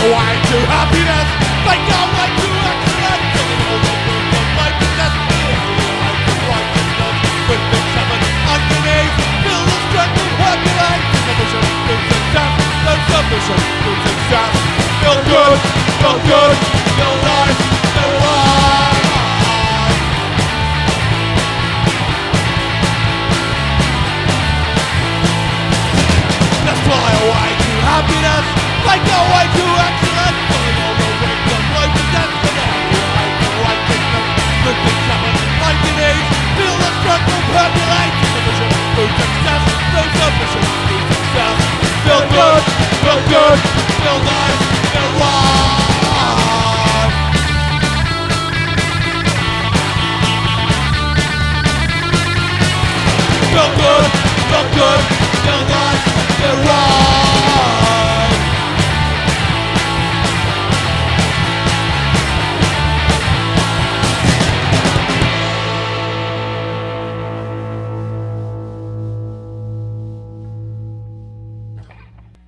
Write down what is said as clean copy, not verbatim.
way to happiness. Make our way to excellence. Filling all the rooms of righteousness. With the seven underneath. Feel the strength of Hercules. Submission to success. No submission to success. Feel good, feel nice, feel right. Let's fly away to happiness. Make our way to excellence. Filling all the rings of righteousness. With every way to righteousness. With the seven underneath. Feel the strength of Hercules. Submission to success. No submission to success. Feel good, feel nice, feel right. Feel good, feel nice, feel right.